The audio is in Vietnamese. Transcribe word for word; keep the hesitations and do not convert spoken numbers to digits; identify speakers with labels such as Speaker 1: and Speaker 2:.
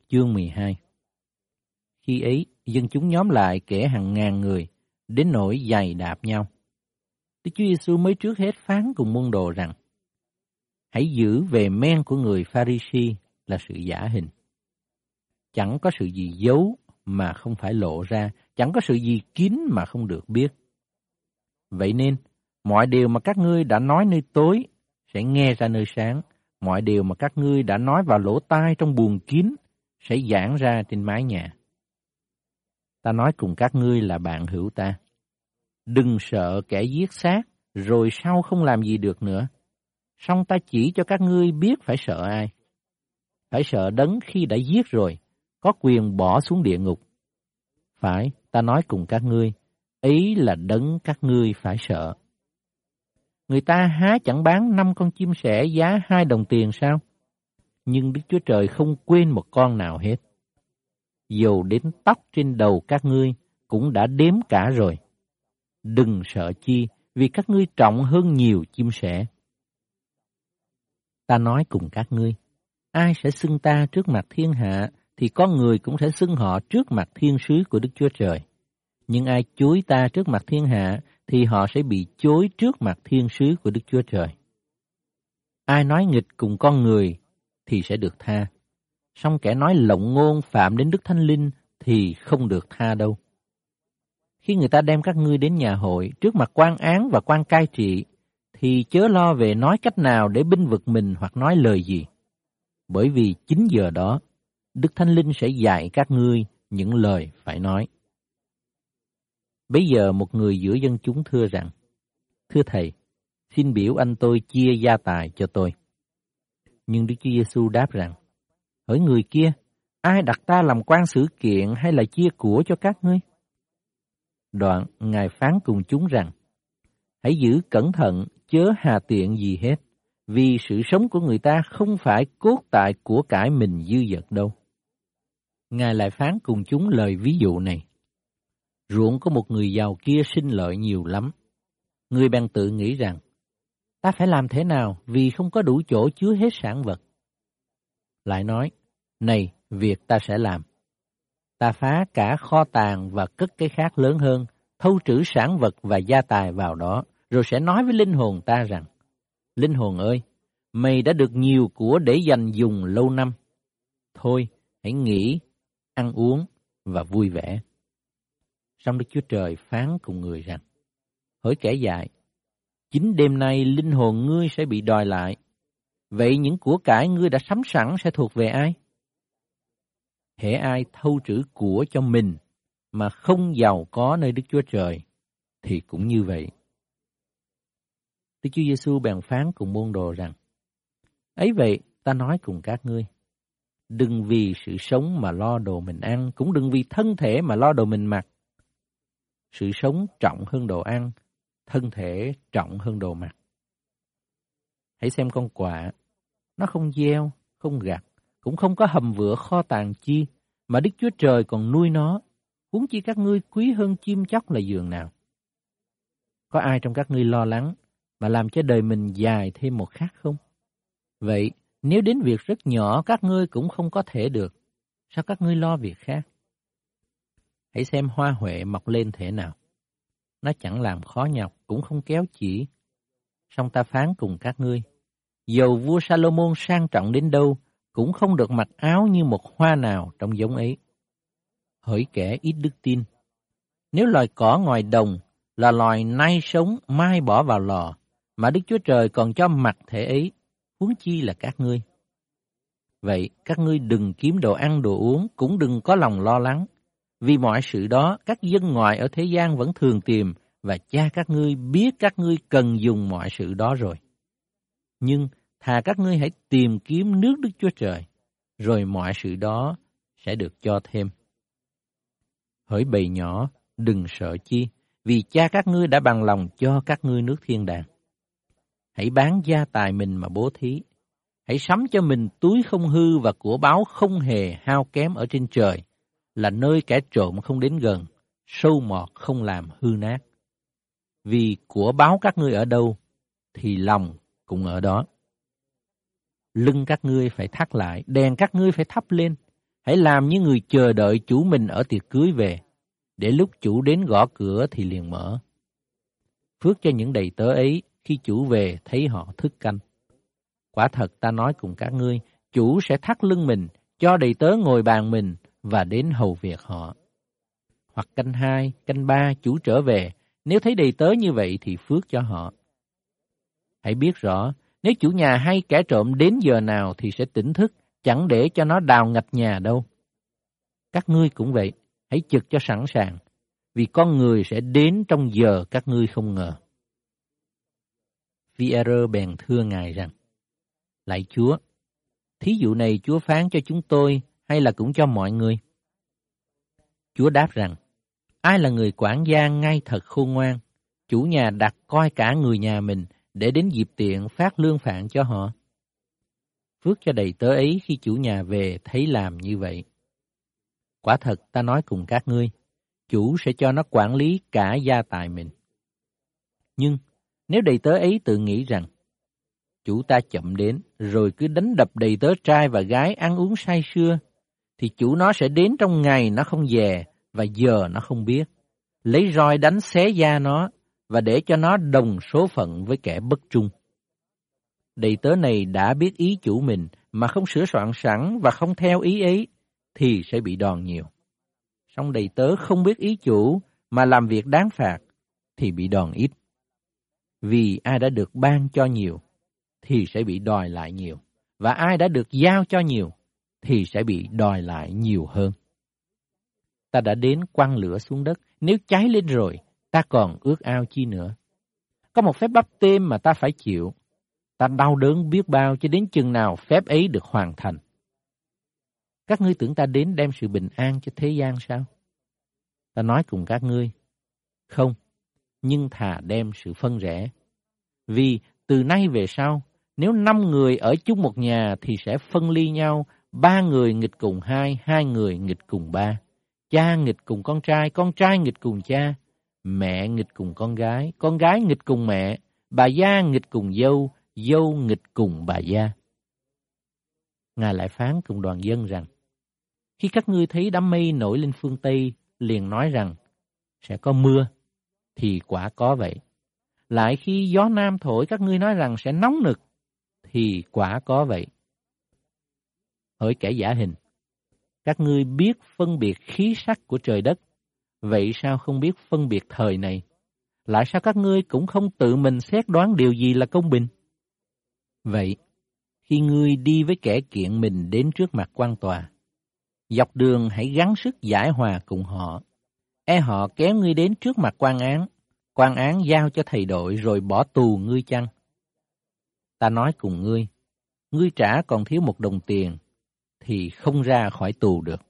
Speaker 1: chương mười hai. Khi ấy, dân chúng nhóm lại kể hàng ngàn người, đến nỗi giày đạp nhau. Đức Chúa Giêsu mới trước hết phán cùng môn đồ rằng: hãy giữ về men của người Pha-ri-si là sự giả hình. Chẳng có sự gì giấu mà không phải lộ ra, chẳng có sự gì kín mà không được biết. Vậy nên, mọi điều mà các ngươi đã nói nơi tối sẽ nghe ra nơi sáng, mọi điều mà các ngươi đã nói vào lỗ tai trong buồng kín sẽ giảng ra trên mái nhà. Ta nói cùng các ngươi là bạn hữu ta. Đừng sợ kẻ giết xác, rồi sau không làm gì được nữa. Song ta chỉ cho các ngươi biết phải sợ ai. Phải sợ Đấng khi đã giết rồi, có quyền bỏ xuống địa ngục. Phải, ta nói cùng các ngươi, ấy là Đấng các ngươi phải sợ. Người ta há chẳng bán năm con chim sẻ giá hai đồng tiền sao? Nhưng Đức Chúa Trời không quên một con nào hết. Dầu đến tóc trên đầu các ngươi cũng đã đếm cả rồi. Đừng sợ chi, vì các ngươi trọng hơn nhiều chim sẻ. Ta nói cùng các ngươi, ai sẽ xưng ta trước mặt thiên hạ, thì con người cũng sẽ xưng họ trước mặt thiên sứ của Đức Chúa Trời. Nhưng ai chối ta trước mặt thiên hạ, thì họ sẽ bị chối trước mặt thiên sứ của Đức Chúa Trời. Ai nói nghịch cùng con người, thì sẽ được tha. Song kẻ nói lộng ngôn phạm đến Đức Thánh Linh, thì không được tha đâu. Khi người ta đem các ngươi đến nhà hội, trước mặt quan án và quan cai trị, thì chớ lo về nói cách nào để binh vực mình hoặc nói lời gì. Bởi vì chính giờ đó, Đức Thánh Linh sẽ dạy các ngươi những lời phải nói. Bấy giờ một người giữa dân chúng thưa rằng: thưa thầy, xin biểu anh tôi chia gia tài cho tôi. Nhưng Đức Chúa Giêsu đáp rằng: hỡi người kia, ai đặt ta làm quan xử kiện hay là chia của cho các ngươi? Đoạn Ngài phán cùng chúng rằng: hãy giữ cẩn thận, chớ hà tiện gì hết, vì sự sống của người ta không phải cốt tại của cải mình dư dật đâu. Ngài lại phán cùng chúng lời ví dụ này: ruộng có một người giàu kia sinh lợi nhiều lắm. Người bèn tự nghĩ rằng: ta phải làm thế nào vì không có đủ chỗ chứa hết sản vật? Lại nói: này, việc ta sẽ làm. Ta phá cả kho tàng và cất cái khác lớn hơn, thâu trữ sản vật và gia tài vào đó, rồi sẽ nói với linh hồn ta rằng: linh hồn ơi, mày đã được nhiều của để dành dùng lâu năm. Thôi, hãy nghỉ, ăn uống và vui vẻ. Song Đức Chúa Trời phán cùng người rằng: hỡi kẻ dại, chính đêm nay linh hồn ngươi sẽ bị đòi lại. Vậy những của cải ngươi đã sắm sẵn sẽ thuộc về ai? Hễ ai thâu trữ của cho mình mà không giàu có nơi Đức Chúa Trời, thì cũng như vậy. Đức Chúa Giêsu bèn phán cùng môn đồ rằng: ấy vậy, ta nói cùng các ngươi, đừng vì sự sống mà lo đồ mình ăn, cũng đừng vì thân thể mà lo đồ mình mặc. Sự sống trọng hơn đồ ăn, thân thể trọng hơn đồ mặc. Hãy xem con quạ, nó không gieo, không gặt, cũng không có hầm vựa kho tàng chi, mà Đức Chúa Trời còn nuôi nó. Huống chi các ngươi quý hơn chim chóc là giường nào. Có ai trong các ngươi lo lắng mà làm cho đời mình dài thêm một khắc không? Vậy, nếu đến việc rất nhỏ các ngươi cũng không có thể được, sao các ngươi lo việc khác? Hãy xem hoa huệ mọc lên thế nào. Nó chẳng làm khó nhọc, cũng không kéo chỉ. Song ta phán cùng các ngươi, dầu vua Salomon sang trọng đến đâu, cũng không được mặc áo như một hoa nào trong giống ấy. Hỡi kẻ ít đức tin, nếu loài cỏ ngoài đồng là loài nay sống mai bỏ vào lò, mà Đức Chúa Trời còn cho mặc thể ấy, huống chi là các ngươi. Vậy các ngươi đừng kiếm đồ ăn đồ uống, cũng đừng có lòng lo lắng, vì mọi sự đó các dân ngoại ở thế gian vẫn thường tìm, và cha các ngươi biết các ngươi cần dùng mọi sự đó rồi. Nhưng thà các ngươi hãy tìm kiếm nước Đức Chúa Trời, rồi mọi sự đó sẽ được cho thêm. Hỡi bầy nhỏ, đừng sợ chi, vì cha các ngươi đã bằng lòng cho các ngươi nước thiên đàng. Hãy bán gia tài mình mà bố thí. Hãy sắm cho mình túi không hư và của báu không hề hao kém ở trên trời, là nơi kẻ trộm không đến gần, sâu mọt không làm hư nát. Vì của báu các ngươi ở đâu, thì lòng cũng ở đó. Lưng các ngươi phải thắt lại, đèn các ngươi phải thắp lên. hãy làm như người chờ đợi chủ mình ở tiệc cưới về, để lúc chủ đến gõ cửa thì liền mở. Phước cho những đầy tớ ấy khi chủ về thấy họ thức canh. Quả thật ta nói cùng các ngươi, chủ sẽ thắt lưng mình, cho đầy tớ ngồi bàn mình và đến hầu việc họ. Hoặc canh hai, canh ba chủ trở về, nếu thấy đầy tớ như vậy thì phước cho họ. Hãy biết rõ, nếu chủ nhà hay kẻ trộm đến giờ nào thì sẽ tỉnh thức, chẳng để cho nó đào ngạch nhà đâu. Các ngươi cũng vậy, hãy trực cho sẵn sàng, vì con người sẽ đến trong giờ các ngươi không ngờ. Phi-e-rơ bèn thưa Ngài rằng, lạy Chúa, thí dụ này Chúa phán cho chúng tôi hay là cũng cho mọi người? Chúa đáp rằng, ai là người quản gia ngay thật khôn ngoan, chủ nhà đặt coi cả người nhà mình để đến dịp tiện phát lương phạn cho họ. Phước cho đầy tớ ấy khi chủ nhà về thấy làm như vậy. Quả thật ta nói cùng các ngươi, chủ sẽ cho nó quản lý cả gia tài mình. Nhưng nếu đầy tớ ấy tự nghĩ rằng, chủ ta chậm đến rồi cứ đánh đập đầy tớ trai và gái ăn uống say sưa, thì chủ nó sẽ đến trong ngày nó không dè và giờ nó không biết, lấy roi đánh xé da nó và để cho nó đồng số phận với kẻ bất trung. Đầy tớ này đã biết ý chủ mình mà không sửa soạn sẵn và không theo ý ấy, thì sẽ bị đòn nhiều. Song đầy tớ không biết ý chủ mà làm việc đáng phạt, thì bị đòn ít. Vì ai đã được ban cho nhiều, thì sẽ bị đòi lại nhiều. Và ai đã được giao cho nhiều, thì sẽ bị đòi lại nhiều hơn. Ta đã đến quăng lửa xuống đất, nếu cháy lên rồi, ta còn ước ao chi nữa. Có một phép báp têm mà ta phải chịu. Ta đau đớn biết bao cho đến chừng nào phép ấy được hoàn thành. Các ngươi tưởng ta đến đem sự bình an cho thế gian sao? Ta nói cùng các ngươi, không, nhưng thà đem sự phân rẽ. Vì từ nay về sau, nếu năm người ở chung một nhà thì sẽ phân ly nhau, ba người nghịch cùng hai, hai người nghịch cùng ba. Cha nghịch cùng con trai, con trai nghịch cùng cha, mẹ nghịch cùng con gái, con gái nghịch cùng mẹ, bà gia nghịch cùng dâu, dâu nghịch cùng bà gia. Ngài lại phán cùng đoàn dân rằng, khi các ngươi thấy đám mây nổi lên phương Tây, liền nói rằng, sẽ có mưa, thì quả có vậy. Lại khi gió nam thổi các ngươi nói rằng sẽ nóng nực, thì quả có vậy. Hỡi kẻ giả hình, các ngươi biết phân biệt khí sắc của trời đất, vậy sao không biết phân biệt thời này? Lại sao các ngươi cũng không tự mình xét đoán điều gì là công bình? Vậy, khi ngươi đi với kẻ kiện mình đến trước mặt quan tòa, dọc đường hãy gắng sức giải hòa cùng họ. E họ kéo ngươi đến trước mặt quan án, quan án giao cho thầy đội rồi bỏ tù ngươi chăng? Ta nói cùng ngươi, ngươi trả còn thiếu một đồng tiền, thì không ra khỏi tù được.